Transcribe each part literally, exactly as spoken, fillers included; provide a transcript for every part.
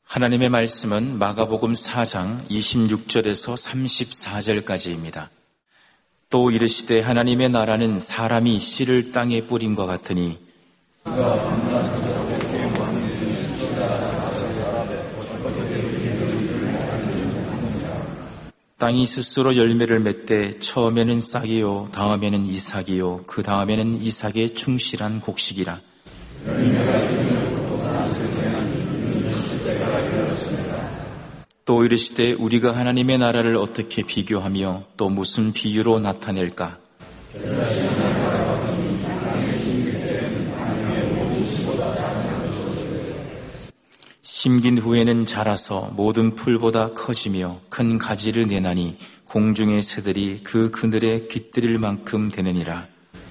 하나님의 말씀은 마가복음 사 장 이십육 절에서 삼십사 절까지입니다. 또 이르시되 하나님의 나라는 사람이 씨를 땅에 뿌림과 같으니 땅이 스스로 열매를 맺되 처음에는 싹이요 다음에는 이삭이요 그 다음에는 이삭의 충실한 곡식이라. 또 이르시되 우리가 하나님의 나라를 어떻게 비교하며 또 무슨 비유로 나타낼까? 심긴 후에는 자라서 모든 풀보다 커지며 큰 가지를 내나니 공중의 새들이 그 그늘에 깃들일 만큼 되느니라.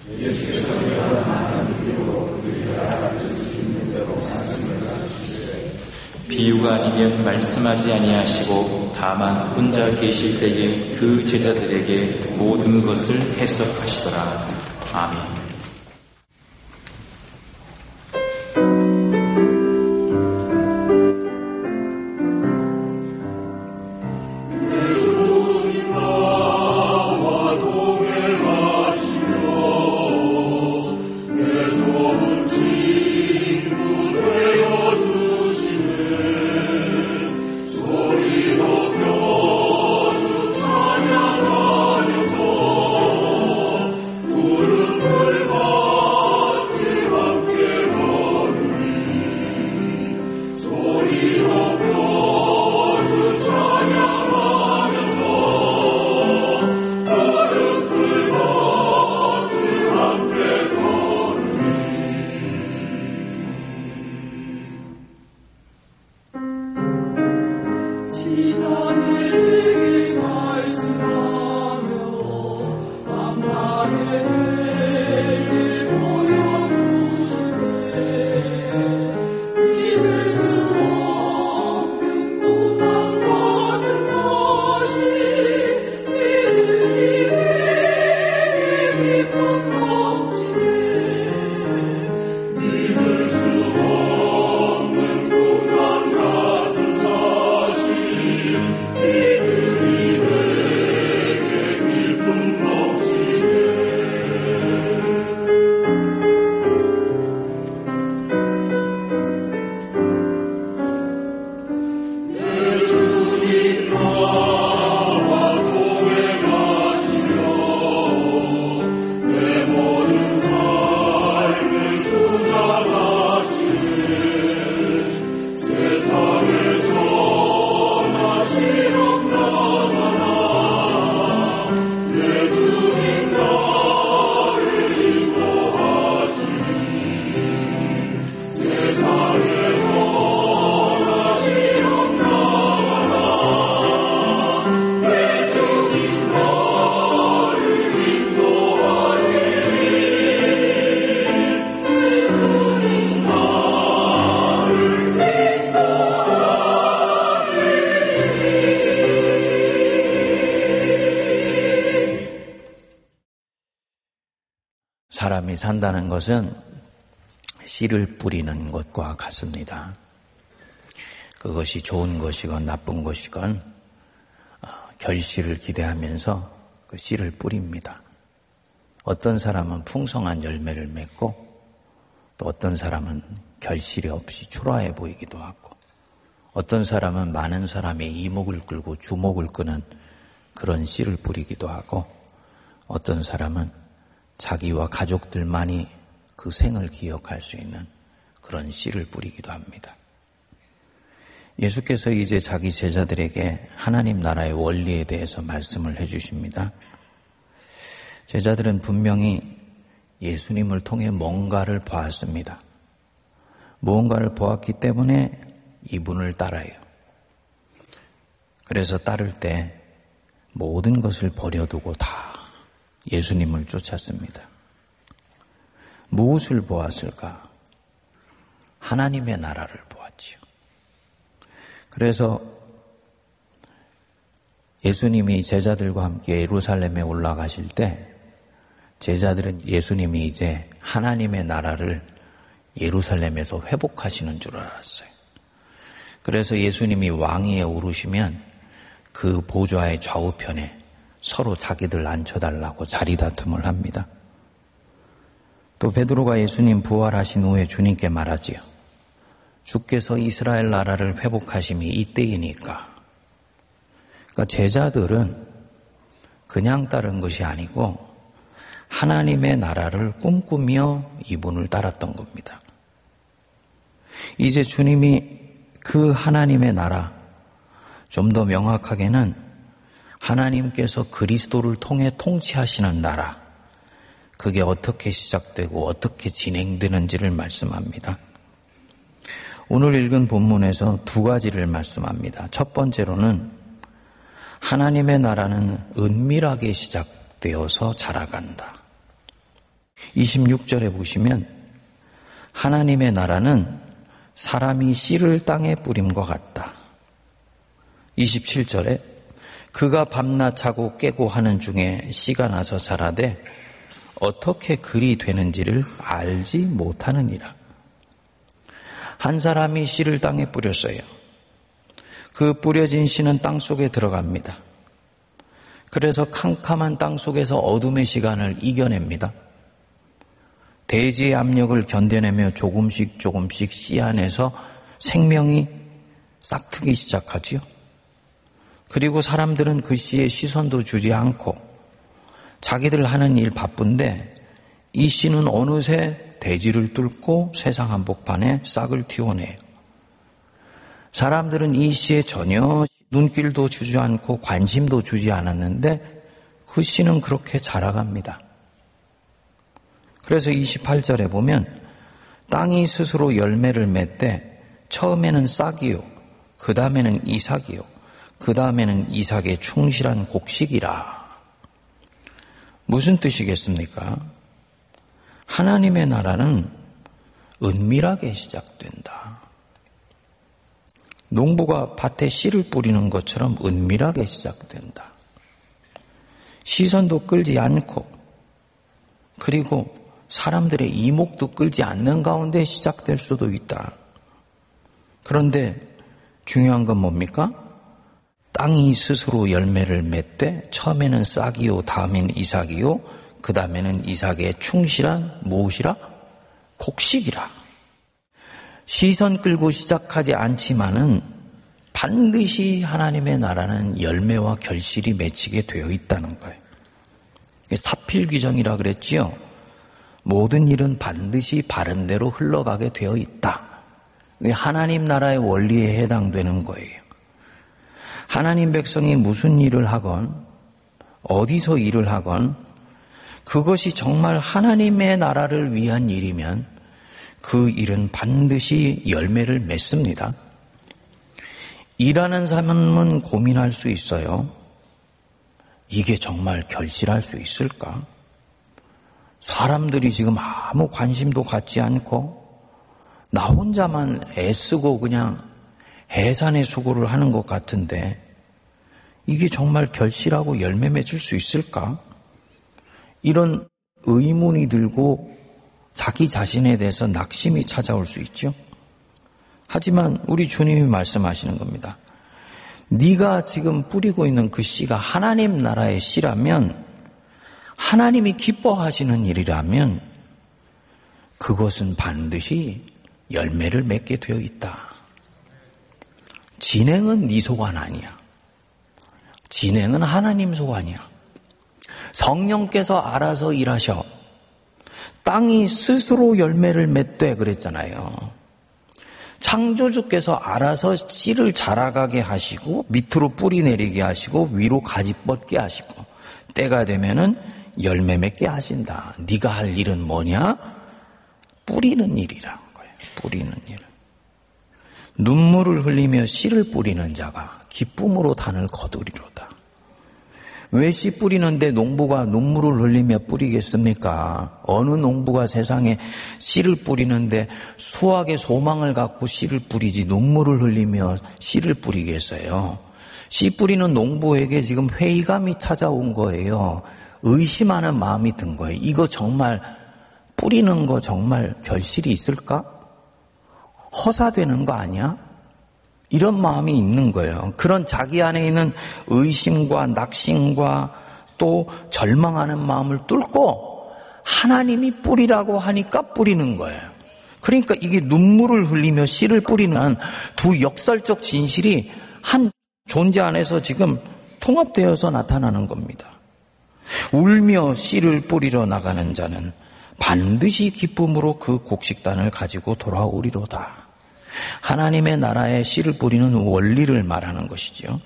비유가 아니면 말씀하지 아니하시고 다만 혼자 계실 때에 그 제자들에게 모든 것을 해석하시더라. 아멘. 사람이 산다는 것은 씨를 뿌리는 것과 같습니다. 그것이 좋은 것이건 나쁜 것이건 결실을 기대하면서 그 씨를 뿌립니다. 어떤 사람은 풍성한 열매를 맺고 또 어떤 사람은 결실이 없이 초라해 보이기도 하고 어떤 사람은 많은 사람의 이목을 끌고 주목을 끄는 그런 씨를 뿌리기도 하고 어떤 사람은 자기와 가족들만이 그 생을 기억할 수 있는 그런 씨를 뿌리기도 합니다. 예수께서 이제 자기 제자들에게 하나님 나라의 원리에 대해서 말씀을 해주십니다. 제자들은 분명히 예수님을 통해 뭔가를 보았습니다. 무언가를 보았기 때문에 이분을 따라요. 그래서 따를 때 모든 것을 버려두고 다 예수님을 쫓았습니다. 무엇을 보았을까? 하나님의 나라를 보았지요. 그래서 예수님이 제자들과 함께 예루살렘에 올라가실 때 제자들은 예수님이 이제 하나님의 나라를 예루살렘에서 회복하시는 줄 알았어요. 그래서 예수님이 왕위에 오르시면 그 보좌의 좌우편에 서로 자기들 앉혀달라고 자리다툼을 합니다. 또 베드로가 예수님 부활하신 후에 주님께 말하지요. 주께서 이스라엘 나라를 회복하심이 이때이니까. 그러니까 제자들은 그냥 따른 것이 아니고 하나님의 나라를 꿈꾸며 이분을 따랐던 겁니다. 이제 주님이 그 하나님의 나라, 좀 더 명확하게는 하나님께서 그리스도를 통해 통치하시는 나라, 그게 어떻게 시작되고 어떻게 진행되는지를 말씀합니다. 오늘 읽은 본문에서 두 가지를 말씀합니다. 첫 번째로는 하나님의 나라는 은밀하게 시작되어서 자라간다. 이십육 절에 보시면 하나님의 나라는 사람이 씨를 땅에 뿌림과 같다. 이십칠 절에 그가 밤낮 자고 깨고 하는 중에 씨가 나서 자라되 어떻게 그리 되는지를 알지 못하느니라. 한 사람이 씨를 땅에 뿌렸어요. 그 뿌려진 씨는 땅 속에 들어갑니다. 그래서 캄캄한 땅 속에서 어둠의 시간을 이겨냅니다. 대지의 압력을 견뎌내며 조금씩 조금씩 씨 안에서 생명이 싹트기 시작하지요. 그리고 사람들은 그 씨에 시선도 주지 않고 자기들 하는 일 바쁜데 이 씨는 어느새 대지를 뚫고 세상 한복판에 싹을 틔워내요. 사람들은 이 씨에 전혀 눈길도 주지 않고 관심도 주지 않았는데 그 씨는 그렇게 자라갑니다. 그래서 이십팔 절에 보면 땅이 스스로 열매를 맺되 처음에는 싹이요, 그 다음에는 이삭이요, 그 다음에는 이삭의 충실한 곡식이라. 무슨 뜻이겠습니까? 하나님의 나라는 은밀하게 시작된다. 농부가 밭에 씨를 뿌리는 것처럼 은밀하게 시작된다. 시선도 끌지 않고 그리고 사람들의 이목도 끌지 않는 가운데 시작될 수도 있다. 그런데 중요한 건 뭡니까? 땅이 스스로 열매를 맺되 처음에는 싹이요, 다음엔 이삭이요, 그 다음에는 이삭의 충실한 무엇이라? 곡식이라. 시선 끌고 시작하지 않지만은 반드시 하나님의 나라는 열매와 결실이 맺히게 되어 있다는 거예요. 사필귀정이라 그랬지요. 모든 일은 반드시 바른 대로 흘러가게 되어 있다. 하나님 나라의 원리에 해당되는 거예요. 하나님 백성이 무슨 일을 하건 어디서 일을 하건 그것이 정말 하나님의 나라를 위한 일이면 그 일은 반드시 열매를 맺습니다. 일하는 사람은 고민할 수 있어요. 이게 정말 결실할 수 있을까? 사람들이 지금 아무 관심도 갖지 않고 나 혼자만 애쓰고 그냥 해산의 수고를 하는 것 같은데 이게 정말 결실하고 열매 맺을 수 있을까? 이런 의문이 들고 자기 자신에 대해서 낙심이 찾아올 수 있죠. 하지만 우리 주님이 말씀하시는 겁니다. 네가 지금 뿌리고 있는 그 씨가 하나님 나라의 씨라면, 하나님이 기뻐하시는 일이라면 그것은 반드시 열매를 맺게 되어 있다. 진행은 네 소관 아니야. 진행은 하나님 소관이야. 성령께서 알아서 일하셔. 땅이 스스로 열매를 맺되 그랬잖아요. 창조주께서 알아서 씨를 자라가게 하시고 밑으로 뿌리 내리게 하시고 위로 가지 뻗게 하시고 때가 되면은 열매 맺게 하신다. 네가 할 일은 뭐냐? 뿌리는 일이라는 거예요. 뿌리는 일. 눈물을 흘리며 씨를 뿌리는 자가 기쁨으로 단을 거두리로다. 왜 씨 뿌리는데 농부가 눈물을 흘리며 뿌리겠습니까? 어느 농부가 세상에 씨를 뿌리는데 수확의 소망을 갖고 씨를 뿌리지 눈물을 흘리며 씨를 뿌리겠어요? 씨 뿌리는 농부에게 지금 회의감이 찾아온 거예요. 의심하는 마음이 든 거예요. 이거 정말 뿌리는 거 정말 결실이 있을까? 허사되는 거 아니야? 이런 마음이 있는 거예요. 그런 자기 안에 있는 의심과 낙심과 또 절망하는 마음을 뚫고 하나님이 뿌리라고 하니까 뿌리는 거예요. 그러니까 이게 눈물을 흘리며 씨를 뿌리는 두 역설적 진실이 한 존재 안에서 지금 통합되어서 나타나는 겁니다. 울며 씨를 뿌리러 나가는 자는 반드시 기쁨으로 그 곡식단을 가지고 돌아오리로다. 하나님의 나라에 씨를 뿌리는 원리를 말하는 것이죠.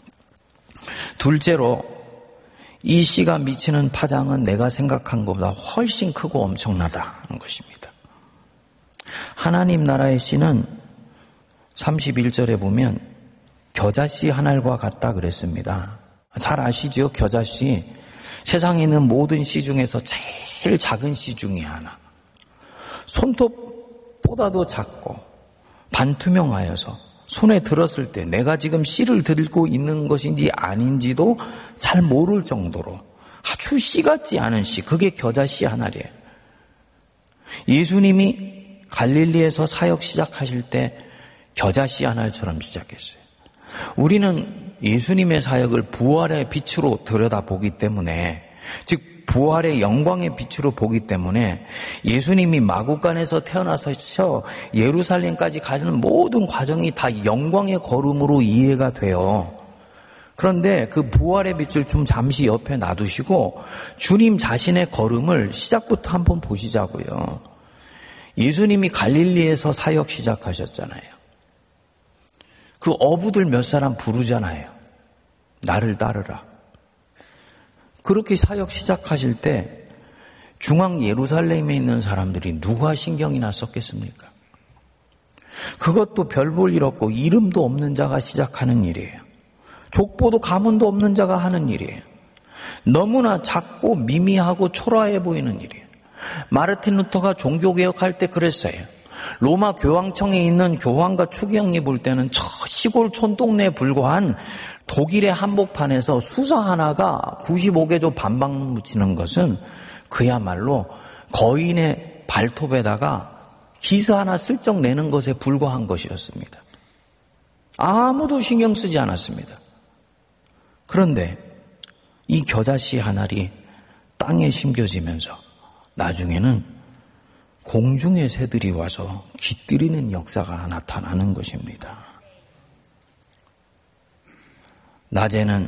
둘째로 이 씨가 미치는 파장은 내가 생각한 것보다 훨씬 크고 엄청나다는 것입니다. 하나님 나라의 씨는 삼십일 절에 보면 겨자씨 한 알과 같다 그랬습니다. 잘 아시죠? 겨자씨. 세상에 있는 모든 씨 중에서 제일 작은 씨 중에 하나. 손톱보다도 작고 반투명하여서 손에 들었을 때 내가 지금 씨를 들고 있는 것인지 아닌지도 잘 모를 정도로 아주 씨 같지 않은 씨, 그게 겨자씨 한 알이에요. 예수님이 갈릴리에서 사역 시작하실 때 겨자씨 한 알처럼 시작했어요. 우리는 예수님의 사역을 부활의 빛으로 들여다보기 때문에, 즉 부활의 영광의 빛으로 보기 때문에 예수님이 마구간에서 태어나서 예루살렘까지 가는 모든 과정이 다 영광의 걸음으로 이해가 돼요. 그런데 그 부활의 빛을 좀 잠시 옆에 놔두시고 주님 자신의 걸음을 시작부터 한번 보시자고요. 예수님이 갈릴리에서 사역 시작하셨잖아요. 그 어부들 몇 사람 부르잖아요. 나를 따르라. 그렇게 사역 시작하실 때 중앙 예루살렘에 있는 사람들이 누가 신경이 났었겠습니까? 그것도 별 볼 일 없고 이름도 없는 자가 시작하는 일이에요. 족보도 가문도 없는 자가 하는 일이에요. 너무나 작고 미미하고 초라해 보이는 일이에요. 마르틴 루터가 종교개혁할 때 그랬어요. 로마 교황청에 있는 교황과 추기경이 볼 때는 저 시골 촌동네에 불과한 독일의 한복판에서 수사 하나가 구십오 개조 반방 묻히는 것은 그야말로 거인의 발톱에다가 기스 하나 슬쩍 내는 것에 불과한 것이었습니다. 아무도 신경 쓰지 않았습니다. 그런데 이 겨자씨 한 알이 땅에 심겨지면서 나중에는 공중의 새들이 와서 깃들이는 역사가 나타나는 것입니다. 낮에는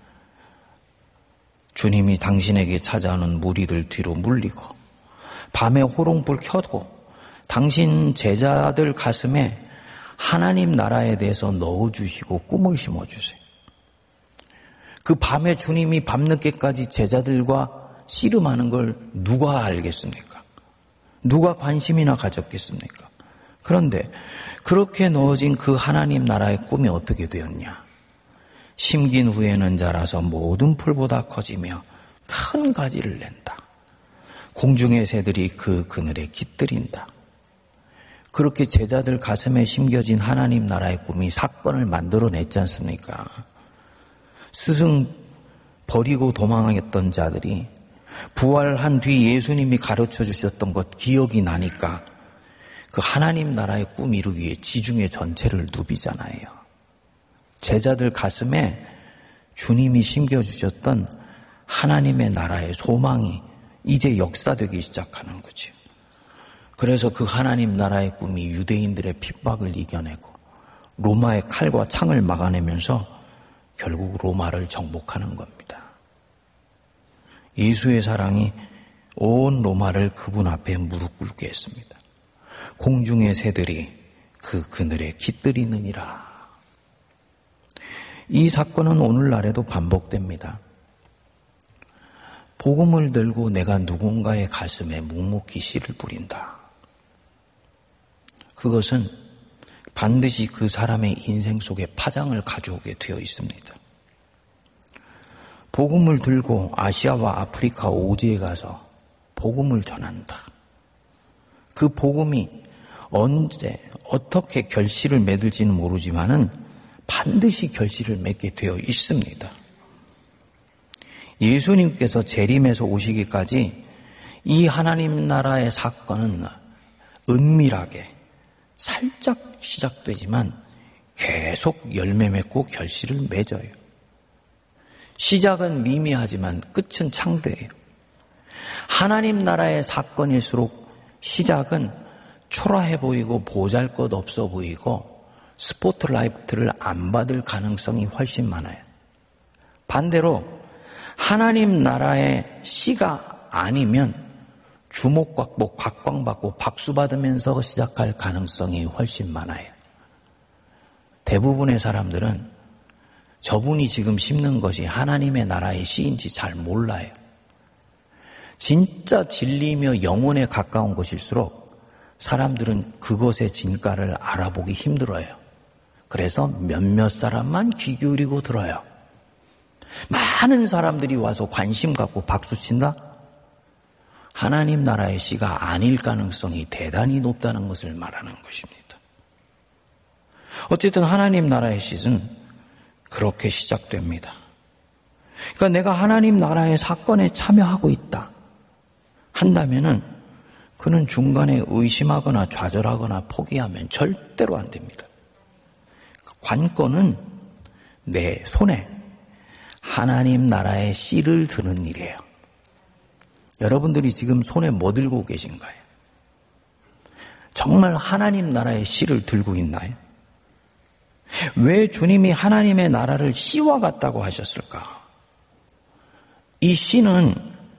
주님이 당신에게 찾아오는 무리들 뒤로 물리고 밤에 호롱불 켜고 당신 제자들 가슴에 하나님 나라에 대해서 넣어주시고 꿈을 심어주세요. 그 밤에 주님이 밤늦게까지 제자들과 씨름하는 걸 누가 알겠습니까? 누가 관심이나 가졌겠습니까? 그런데 그렇게 넣어진 그 하나님 나라의 꿈이 어떻게 되었냐? 심긴 후에는 자라서 모든 풀보다 커지며 큰 가지를 낸다. 공중의 새들이 그 그늘에 깃들인다. 그렇게 제자들 가슴에 심겨진 하나님 나라의 꿈이 사건을 만들어냈지 않습니까? 스승 버리고 도망했던 자들이 부활한 뒤 예수님이 가르쳐 주셨던 것 기억이 나니까 그 하나님 나라의 꿈 이루기 위해 지중해 전체를 누비잖아요. 제자들 가슴에 주님이 심겨주셨던 하나님의 나라의 소망이 이제 역사되기 시작하는 거죠. 그래서 그 하나님 나라의 꿈이 유대인들의 핍박을 이겨내고 로마의 칼과 창을 막아내면서 결국 로마를 정복하는 겁니다. 예수의 사랑이 온 로마를 그분 앞에 무릎 꿇게 했습니다. 공중의 새들이 그 그늘에 깃들이느니라. 이 사건은 오늘날에도 반복됩니다. 복음을 들고 내가 누군가의 가슴에 묵묵히 씨를 뿌린다. 그것은 반드시 그 사람의 인생 속에 파장을 가져오게 되어 있습니다. 복음을 들고 아시아와 아프리카 오지에 가서 복음을 전한다. 그 복음이 언제 어떻게 결실을 맺을지는 모르지만은 반드시 결실을 맺게 되어 있습니다. 예수님께서 재림에서 오시기까지 이 하나님 나라의 사건은 은밀하게 살짝 시작되지만 계속 열매 맺고 결실을 맺어요. 시작은 미미하지만 끝은 창대해요. 하나님 나라의 사건일수록 시작은 초라해 보이고 보잘것없어 보이고 스포트라이트를 안 받을 가능성이 훨씬 많아요. 반대로 하나님 나라의 씨가 아니면 주목받고 각광받고 박수받으면서 시작할 가능성이 훨씬 많아요. 대부분의 사람들은 저분이 지금 심는 것이 하나님의 나라의 씨인지 잘 몰라요. 진짜 진리며 영혼에 가까운 것일수록 사람들은 그것의 진가를 알아보기 힘들어요. 그래서 몇몇 사람만 귀 기울이고 들어요. 많은 사람들이 와서 관심 갖고 박수친다? 하나님 나라의 씨가 아닐 가능성이 대단히 높다는 것을 말하는 것입니다. 어쨌든 하나님 나라의 씨는 그렇게 시작됩니다. 그러니까 내가 하나님 나라의 사건에 참여하고 있다 한다면은 그는 중간에 의심하거나 좌절하거나 포기하면 절대로 안 됩니다. 관건은 내 손에 하나님 나라의 씨를 드는 일이에요. 여러분들이 지금 손에 뭐 들고 계신가요? 정말 하나님 나라의 씨를 들고 있나요? 왜 주님이 하나님의 나라를 씨와 같다고 하셨을까? 이 씨는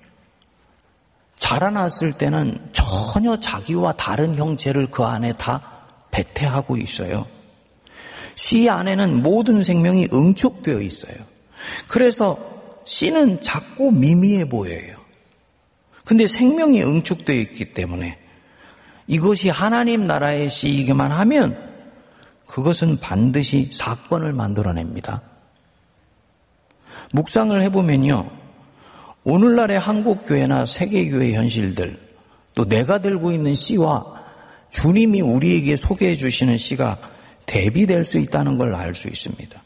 자라났을 때는 전혀 자기와 다른 형체를 그 안에 다 배태하고 있어요. 씨 안에는 모든 생명이 응축되어 있어요. 그래서 씨는 작고 미미해 보여요. 근데 생명이 응축되어 있기 때문에 이것이 하나님 나라의 씨이기만 하면 그것은 반드시 사건을 만들어냅니다. 묵상을 해보면요. 오늘날의 한국교회나 세계교회 현실들, 또 내가 들고 있는 씨와 주님이 우리에게 소개해 주시는 씨가 대비될 수 있다는 걸 알 수 있습니다.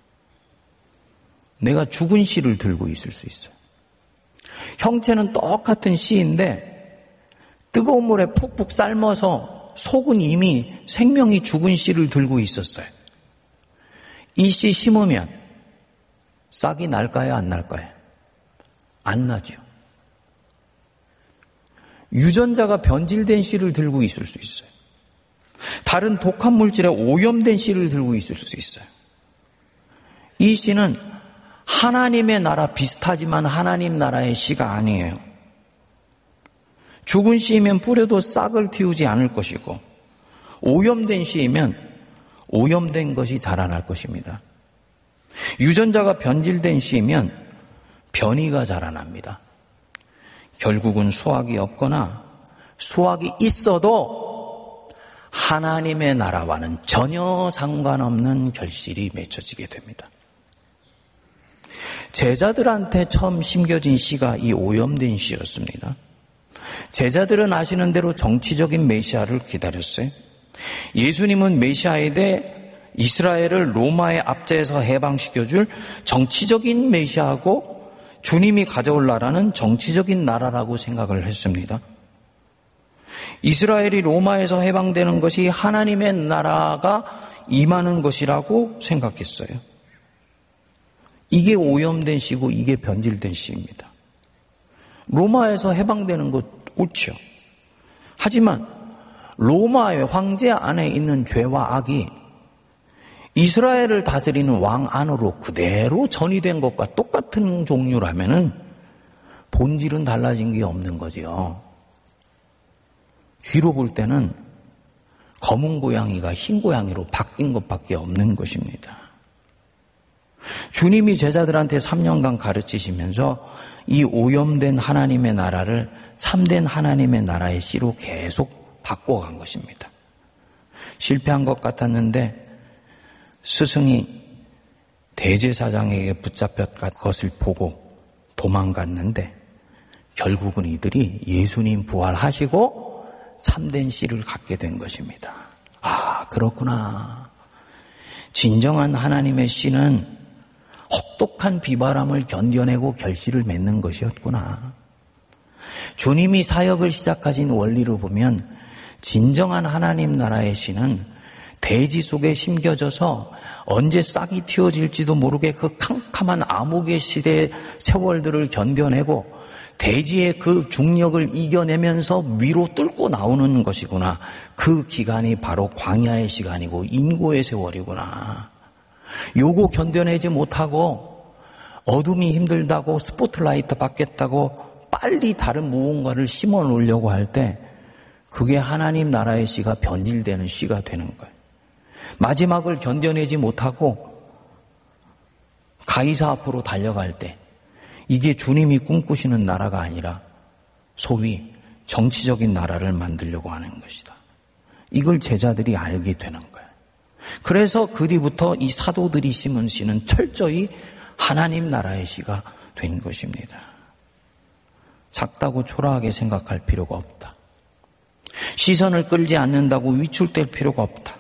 내가 죽은 씨를 들고 있을 수 있어요. 형체는 똑같은 씨인데 뜨거운 물에 푹푹 삶아서 속은 이미 생명이 죽은 씨를 들고 있었어요. 이 씨 심으면 싹이 날까요? 안 날까요? 안 나죠. 유전자가 변질된 씨를 들고 있을 수 있어요. 다른 독한 물질에 오염된 씨를 들고 있을 수 있어요. 이 씨는 하나님의 나라 비슷하지만 하나님 나라의 씨가 아니에요. 죽은 씨이면 뿌려도 싹을 틔우지 않을 것이고 오염된 씨이면 오염된 것이 자라날 것입니다. 유전자가 변질된 씨이면 변이가 자라납니다. 결국은 수확이 없거나 수확이 있어도 하나님의 나라와는 전혀 상관없는 결실이 맺혀지게 됩니다. 제자들한테 처음 심겨진 씨가 이 오염된 씨였습니다. 제자들은 아시는 대로 정치적인 메시아를 기다렸어요. 예수님은 메시아에 대해 이스라엘을 로마의 압제에서 해방시켜줄 정치적인 메시아하고 주님이 가져올 나라는 정치적인 나라라고 생각을 했습니다. 이스라엘이 로마에서 해방되는 것이 하나님의 나라가 임하는 것이라고 생각했어요. 이게 오염된 씨고 이게 변질된 씨입니다. 로마에서 해방되는 것 옳죠. 하지만 로마의 황제 안에 있는 죄와 악이 이스라엘을 다스리는 왕 안으로 그대로 전이된 것과 똑같은 종류라면은 본질은 달라진 게 없는 거지요. 쥐로 볼 때는 검은 고양이가 흰 고양이로 바뀐 것밖에 없는 것입니다. 주님이 제자들한테 삼 년간 가르치시면서 이 오염된 하나님의 나라를 참된 하나님의 나라의 씨로 계속 바꿔간 것입니다. 실패한 것 같았는데 스승이 대제사장에게 붙잡혔던 것을 보고 도망갔는데 결국은 이들이 예수님 부활하시고 참된 씨를 갖게 된 것입니다. 아, 그렇구나. 진정한 하나님의 씨는 혹독한 비바람을 견뎌내고 결실을 맺는 것이었구나. 주님이 사역을 시작하신 원리로 보면 진정한 하나님 나라의 씨는 대지 속에 심겨져서 언제 싹이 틔어질지도 모르게 그 캄캄한 암흑의 시대의 세월들을 견뎌내고 대지의 그 중력을 이겨내면서 위로 뚫고 나오는 것이구나. 그 기간이 바로 광야의 시간이고 인고의 세월이구나. 요거 견뎌내지 못하고 어둠이 힘들다고 스포트라이트 받겠다고 빨리 다른 무언가를 심어 놓으려고 할 때 그게 하나님 나라의 씨가 변질되는 씨가 되는 거예요. 마지막을 견뎌내지 못하고 가이사 앞으로 달려갈 때 이게 주님이 꿈꾸시는 나라가 아니라 소위 정치적인 나라를 만들려고 하는 것이다. 이걸 제자들이 알게 되는 거예요. 그래서 그 뒤부터 이 사도들이 심은 씨는 철저히 하나님 나라의 씨가 된 것입니다. 작다고 초라하게 생각할 필요가 없다. 시선을 끌지 않는다고 위축될 필요가 없다.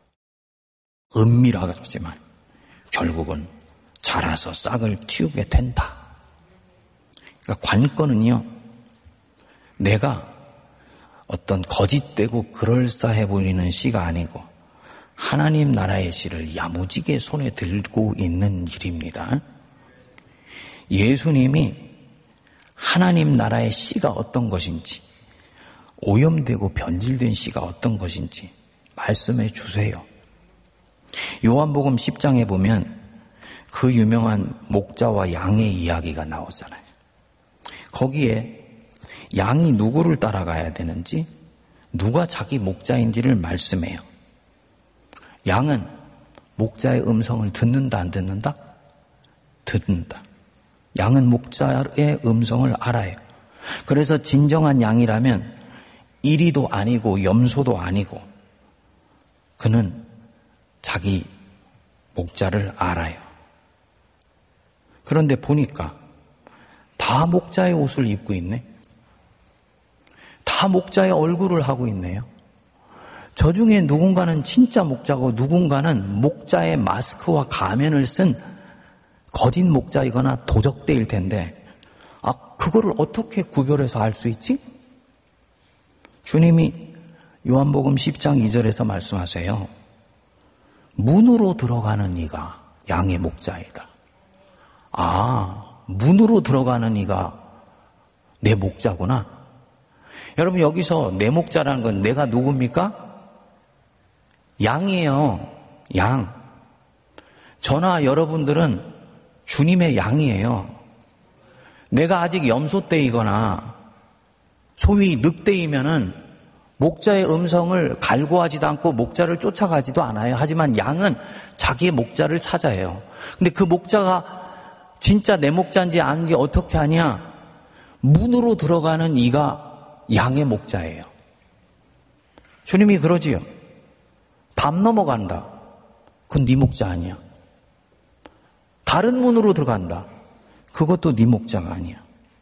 은밀하지만 결국은 자라서 싹을 틔우게 된다. 그러니까 관건은요, 내가 어떤 거짓되고 그럴싸해 보이는 씨가 아니고 하나님 나라의 씨를 야무지게 손에 들고 있는 일입니다. 예수님이 하나님 나라의 씨가 어떤 것인지, 오염되고 변질된 씨가 어떤 것인지 말씀해 주세요. 요한복음 십 장에 보면 그 유명한 목자와 양의 이야기가 나오잖아요. 거기에 양이 누구를 따라가야 되는지, 누가 자기 목자인지를 말씀해요. 양은 목자의 음성을 듣는다, 안 듣는다? 듣는다. 양은 목자의 음성을 알아요. 그래서 진정한 양이라면 이리도 아니고 염소도 아니고 그는 자기 목자를 알아요. 그런데 보니까 다 목자의 옷을 입고 있네. 다 목자의 얼굴을 하고 있네요. 저 중에 누군가는 진짜 목자고 누군가는 목자의 마스크와 가면을 쓴 거짓 목자이거나 도적대일 텐데, 아, 그거를 어떻게 구별해서 알 수 있지? 주님이 요한복음 십 장 이 절에서 말씀하세요. 문으로 들어가는 이가 양의 목자이다. 아, 문으로 들어가는 이가 내 목자구나. 여러분, 여기서 내 목자라는 건 내가 누굽니까? 양이에요. 양. 저나 여러분들은 주님의 양이에요. 내가 아직 염소떼이거나 소위 늑대이면은 목자의 음성을 갈구하지도 않고 목자를 쫓아가지도 않아요. 하지만 양은 자기의 목자를 찾아요. 근데 그 목자가 진짜 내 목자인지 아닌지 어떻게 하냐? 문으로 들어가는 이가 양의 목자예요. 주님이 그러지요. 담 넘어간다. 그건 네 목자 아니야. 다른 문으로 들어간다. 그것도 네 목자가 아니야.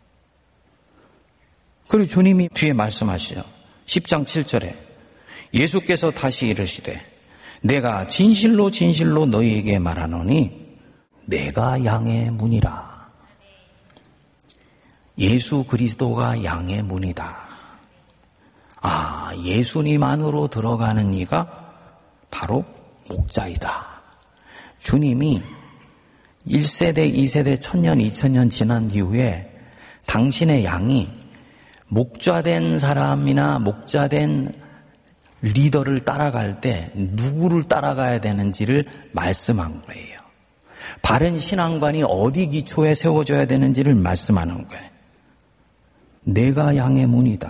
그리고 주님이 뒤에 말씀하시죠. 십 장 칠 절에 예수께서 다시 이르시되 내가 진실로 진실로 너희에게 말하노니 내가 양의 문이라. 예수 그리스도가 양의 문이다. 아, 예수님 안으로 들어가는 이가 바로 목자이다. 주님이 일 세대, 이 세대, 천년, 이천년 지난 이후에 당신의 양이 목자된 사람이나 목자된 리더를 따라갈 때 누구를 따라가야 되는지를 말씀한 거예요. 바른 신앙관이 어디 기초에 세워져야 되는지를 말씀하는 거예요. 내가 양의 문이다.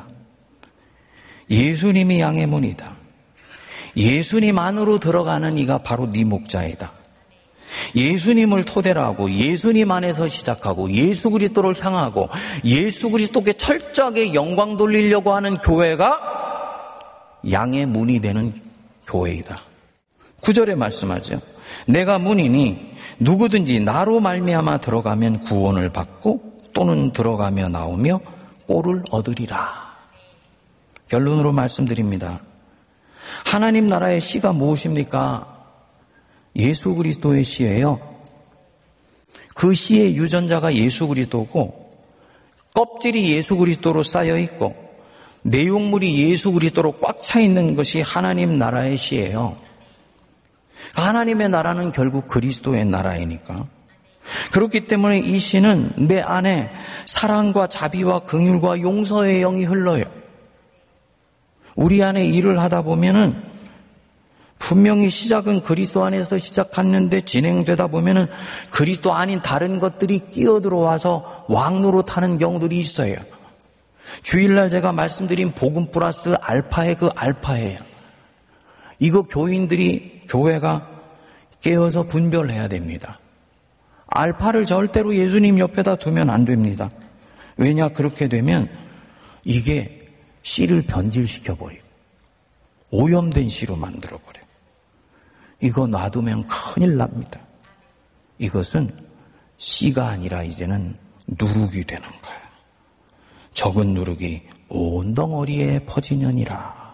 예수님이 양의 문이다. 예수님 안으로 들어가는 이가 바로 네 목자이다. 예수님을 토대로 하고 예수님 안에서 시작하고 예수 그리스도를 향하고 예수 그리스도께 철저하게 영광 돌리려고 하는 교회가 양의 문이 되는 교회이다. 구 절에 말씀하죠. 내가 문이니 누구든지 나로 말미암아 들어가면 구원을 받고 또는 들어가며 나오며 꼴을 얻으리라. 결론으로 말씀드립니다. 하나님 나라의 씨가 무엇입니까? 예수 그리스도의 씨예요. 그 씨의 유전자가 예수 그리스도고 껍질이 예수 그리스도로 쌓여 있고 내용물이 예수 그리스도로 꽉 차 있는 것이 하나님 나라의 씨예요. 하나님의 나라는 결국 그리스도의 나라이니까. 그렇기 때문에 이 씨는 내 안에 사랑과 자비와 긍휼과 용서의 영이 흘러요. 우리 안에 일을 하다 보면은 분명히 시작은 그리스도 안에서 시작했는데 진행되다 보면은 그리스도 아닌 다른 것들이 끼어들어와서 왕노릇하는 경우들이 있어요. 주일날 제가 말씀드린 복음 플러스 알파의 그 알파예요. 이거 교인들이, 교회가 깨어서 분별해야 됩니다. 알파를 절대로 예수님 옆에다 두면 안 됩니다. 왜냐, 그렇게 되면 이게 씨를 변질시켜버리고 오염된 씨로 만들어버려요. 이거 놔두면 큰일 납니다. 이것은 씨가 아니라 이제는 누룩이 되는 거예요. 적은 누룩이 온 덩어리에 퍼지느니라.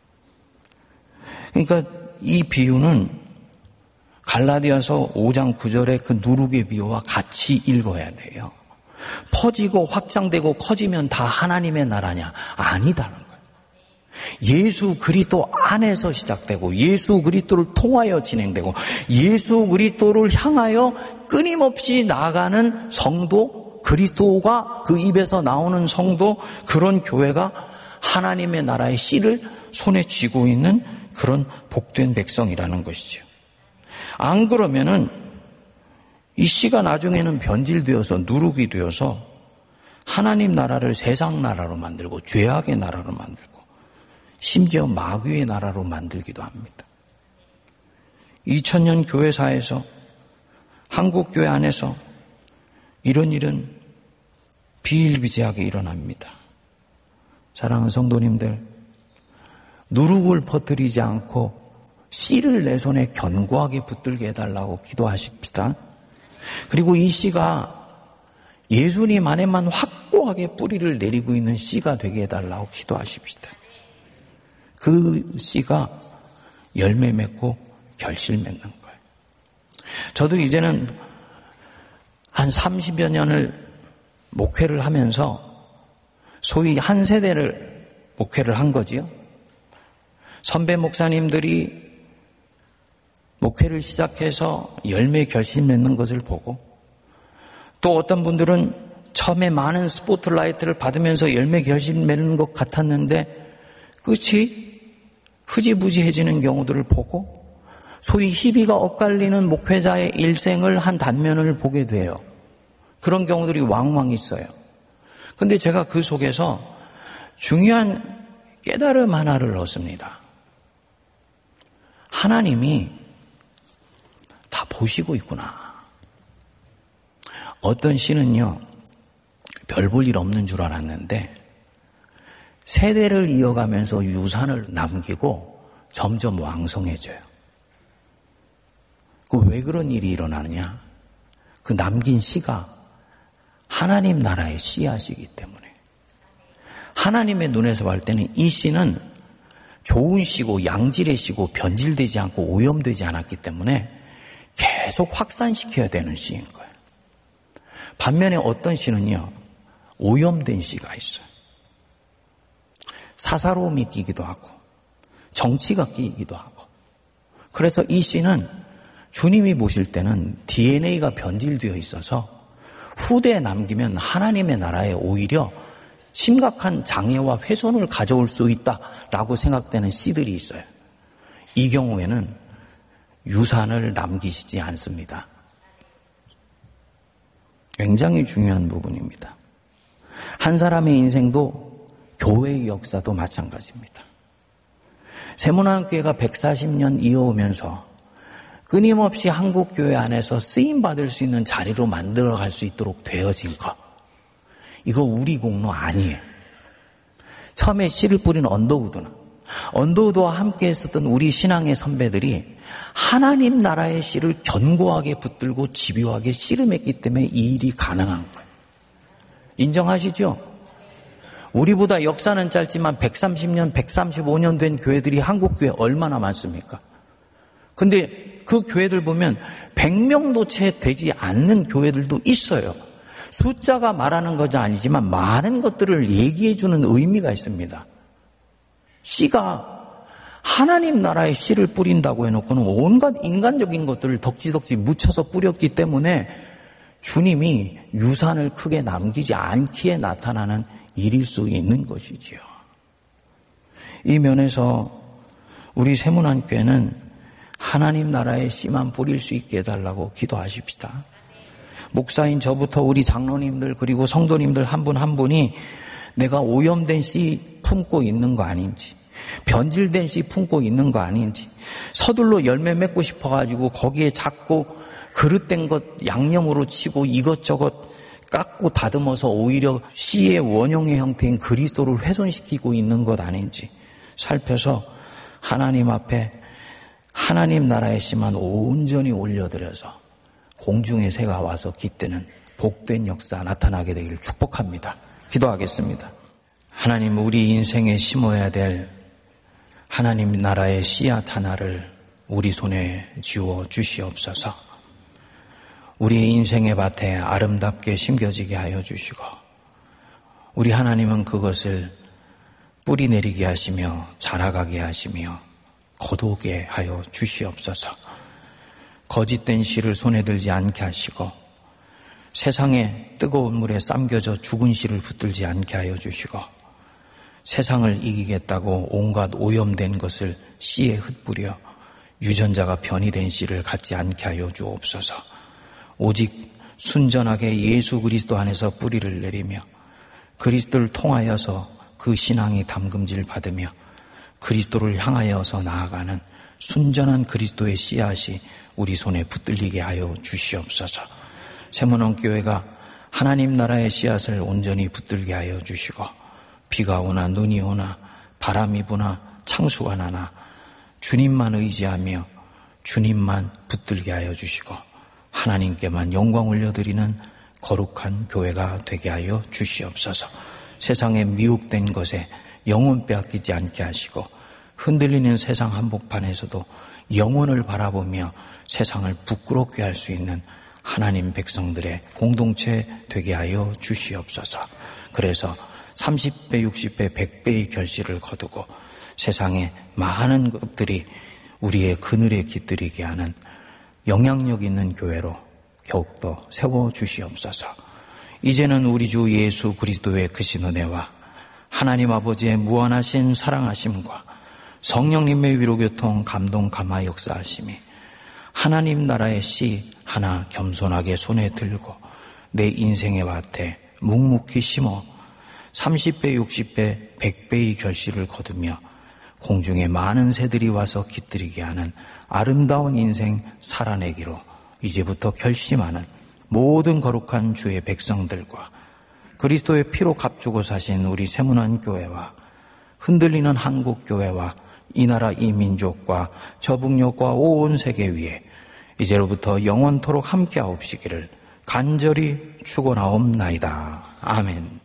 그러니까 이 비유는 갈라디아서 오 장 구 절의 그 누룩의 비유와 같이 읽어야 돼요. 퍼지고 확장되고 커지면 다 하나님의 나라냐? 아니다는 거예요. 예수 그리스도 안에서 시작되고 예수 그리스도를 통하여 진행되고 예수 그리스도를 향하여 끊임없이 나아가는 성도, 그리스도가 그 입에서 나오는 성도, 그런 교회가 하나님의 나라의 씨를 손에 쥐고 있는 그런 복된 백성이라는 것이죠. 안 그러면은 이 씨가 나중에는 변질되어서 누룩이 되어서 하나님 나라를 세상 나라로 만들고 죄악의 나라로 만들고 심지어 마귀의 나라로 만들기도 합니다. 이천 년 교회사에서, 한국교회 안에서 이런 일은 비일비재하게 일어납니다. 사랑하는 성도님들, 누룩을 퍼뜨리지 않고 씨를 내 손에 견고하게 붙들게 해달라고 기도하십시다. 그리고 이 씨가 예수님 안에만 확고하게 뿌리를 내리고 있는 씨가 되게 해달라고 기도하십시다. 그 씨가 열매 맺고 결실 맺는 거예요. 저도 이제는 한 삼십여 년을 목회를 하면서 소위 한 세대를 목회를 한 거지요. 선배 목사님들이 목회를 시작해서 열매 결실 맺는 것을 보고, 또 어떤 분들은 처음에 많은 스포트라이트를 받으면서 열매 결실 맺는 것 같았는데 끝이 흐지부지해지는 경우들을 보고, 소위 희비가 엇갈리는 목회자의 일생을 한 단면을 보게 돼요. 그런 경우들이 왕왕 있어요. 근데 제가 그 속에서 중요한 깨달음 하나를 얻습니다. 하나님이 다 보시고 있구나. 어떤 씨는요, 별 볼 일 없는 줄 알았는데 세대를 이어가면서 유산을 남기고 점점 왕성해져요. 그 왜 그런 일이 일어나느냐? 그 남긴 씨가 하나님 나라의 씨앗이기 때문에. 하나님의 눈에서 볼 때는 이 씨는 좋은 씨고 양질의 씨고 변질되지 않고 오염되지 않았기 때문에 계속 확산시켜야 되는 씨인 거예요. 반면에 어떤 씨는요, 오염된 씨가 있어요. 사사로움이 끼기도 하고 정치가 끼기도 하고. 그래서 이 씨는 주님이 보실 때는 디엔에이가 변질되어 있어서 후대에 남기면 하나님의 나라에 오히려 심각한 장애와 훼손을 가져올 수 있다라고 생각되는 씨들이 있어요. 이 경우에는 유산을 남기시지 않습니다. 굉장히 중요한 부분입니다. 한 사람의 인생도 교회의 역사도 마찬가지입니다. 세문안교회가 백사십 년 이어오면서 끊임없이 한국교회 안에서 쓰임받을 수 있는 자리로 만들어갈 수 있도록 되어진 것, 이거 우리 공로 아니에요. 처음에 씨를 뿌린 언더우드는, 언더우드와 함께 했었던 우리 신앙의 선배들이 하나님 나라의 씨를 견고하게 붙들고 집요하게 씨를 맺기 때문에 이 일이 가능한 거예요. 인정하시죠? 우리보다 역사는 짧지만 백삼십 년, 백삼십오 년 된 교회들이 한국교회 얼마나 많습니까? 근데 그 교회들 보면 백 명도 채 되지 않는 교회들도 있어요. 숫자가 말하는 것은 아니지만 많은 것들을 얘기해 주는 의미가 있습니다. 씨가 하나님 나라에 씨를 뿌린다고 해놓고는 온갖 인간적인 것들을 덕지덕지 묻혀서 뿌렸기 때문에 주님이 유산을 크게 남기지 않기에 나타나는 일일 수 있는 것이지요. 이 면에서 우리 세문안교회는 하나님 나라의 씨만 뿌릴 수 있게 해달라고 기도하십시다. 목사인 저부터 우리 장로님들 그리고 성도님들 한 분 한 분이 내가 오염된 씨 품고 있는 거 아닌지, 변질된 씨 품고 있는 거 아닌지, 서둘러 열매 맺고 싶어가지고 거기에 자꾸 그릇된 것 양념으로 치고 이것저것 깎고 다듬어서 오히려 씨의 원형의 형태인 그리스도를 훼손시키고 있는 것 아닌지 살펴서 하나님 앞에 하나님 나라의 씨만 온전히 올려드려서 공중의 새가 와서 깃드는 복된 역사 나타나게 되기를 축복합니다. 기도하겠습니다. 하나님, 우리 인생에 심어야 될 하나님 나라의 씨앗 하나를 우리 손에 쥐어 주시옵소서. 우리의 인생의 밭에 아름답게 심겨지게 하여 주시고, 우리 하나님은 그것을 뿌리 내리게 하시며 자라가게 하시며 거두게 하여 주시옵소서. 거짓된 씨를 손에 들지 않게 하시고 세상에 뜨거운 물에 삶겨져 죽은 씨를 붙들지 않게 하여 주시고, 세상을 이기겠다고 온갖 오염된 것을 씨에 흩뿌려 유전자가 변이된 씨를 갖지 않게 하여 주옵소서. 오직 순전하게 예수 그리스도 안에서 뿌리를 내리며 그리스도를 통하여서 그 신앙이 담금질 받으며 그리스도를 향하여서 나아가는 순전한 그리스도의 씨앗이 우리 손에 붙들리게 하여 주시옵소서. 세문안교회가 하나님 나라의 씨앗을 온전히 붙들게 하여 주시고, 비가 오나 눈이 오나 바람이 부나 창수가 나나 주님만 의지하며 주님만 붙들게 하여 주시고 하나님께만 영광 올려드리는 거룩한 교회가 되게 하여 주시옵소서. 세상에 미혹된 것에 영혼 빼앗기지 않게 하시고 흔들리는 세상 한복판에서도 영혼을 바라보며 세상을 부끄럽게 할 수 있는 하나님 백성들의 공동체 되게 하여 주시옵소서. 그래서 삼십 배, 육십 배, 백 배의 결실을 거두고 세상에 많은 것들이 우리의 그늘에 깃들이게 하는 영향력 있는 교회로 더욱더 세워주시옵소서. 이제는 우리 주 예수 그리스도의 크신 은혜와 하나님 아버지의 무한하신 사랑하심과 성령님의 위로교통 감동 감화 역사하심이 하나님 나라의 씨 하나 겸손하게 손에 들고 내 인생의 밭에 묵묵히 심어 삼십 배, 육십 배, 백 배의 결실을 거두며 공중에 많은 새들이 와서 깃들이게 하는 아름다운 인생 살아내기로 이제부터 결심하는 모든 거룩한 주의 백성들과 그리스도의 피로 값주고 사신 우리 세문안교회와 흔들리는 한국교회와 이 나라 이 민족과 저북녘과 온 세계 위에 이제로부터 영원토록 함께하옵시기를 간절히 축원하옵나이다. 아멘.